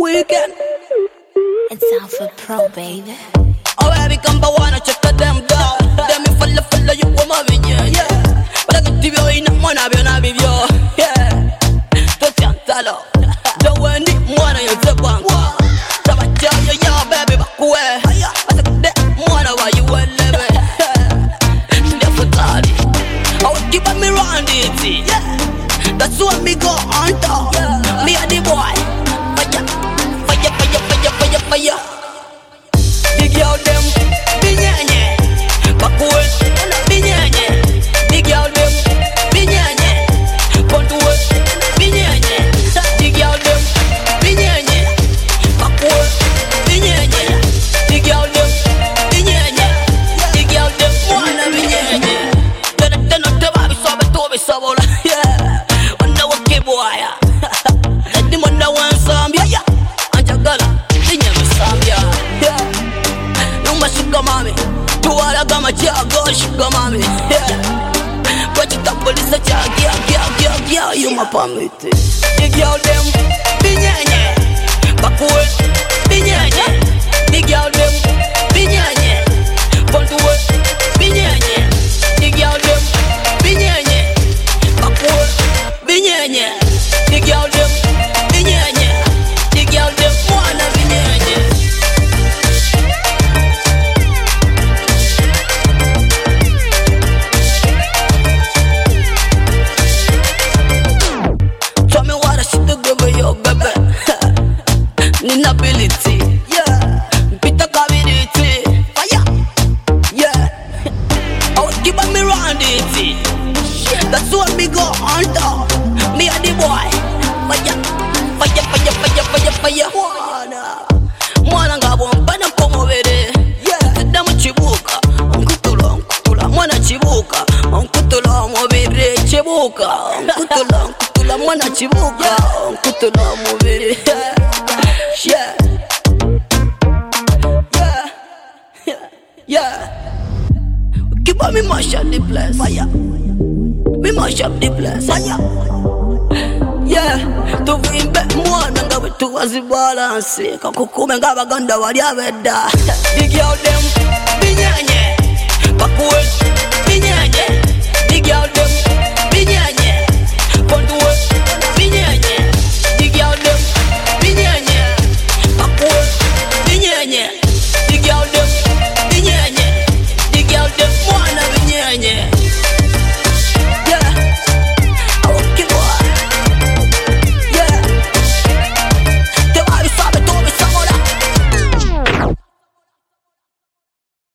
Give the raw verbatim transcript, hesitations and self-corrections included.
weekend. It's Alpha Pro, baby. Oh, baby, come by wanna check the damn down. Them me follow, follow you, come on, yeah, yeah. But I can give you in a money, I'll be on a video, yeah. Don't chant hello. Don't want it, money, you're the one. Come on, tell you, yeah, baby, back away. I said, that money, why you will live it? She's for daddy. I will keep on me round it, yeah. That's what me go on top. Me and the boy. Fire, fire, fire, fire, fire, fire. The girl them, binyanye. Backwood, binyanye. The girl them, binyanye. Contour, binyanye. The girl them, binyanye. Backwood, binyanye. The girl them, binyanye. The girl them, wanna binyanye. Then then not the baby so be to be so bola. Yeah, wonder what ke boy. Let them wonder one some yeah. Anjagala, dinya me some yeah. Yeah. Sugar mommy, to all I got my job, go sugar mommy, yeah. But you talk police a job, yeah, yeah, yeah, yeah, you my family. The girl them, binyanye, backwood, binyanye. The girl them, binyanye, contour, binyanye. The girl them, binyanye, backwood, binyanye. The girl them, binyanye. The girl them wanna binyanye. Inability, yeah. Peter Cavity, fire, yeah. I would keep on me round it. That's what me go on top. Me and the boy, fire, fire, fire, fire, fire, fire. Mwana, mwana ngabo mbana komo vere, yeah. Damu chibuka, onkutula, onkutula, mwana chibuka, onkutula mobile chibuka, onkutula, onkutula, mwana chibuka, onkutula mobile. Yeah, yeah, yeah, yeah. Keep on me mash up the place, fire. Me mash up the place, fire. Yeah, to win back more than go to was the balance. Kakuku menga baganda wali abeda. The girl them, binyanye, backwood, binyanye. The girl them.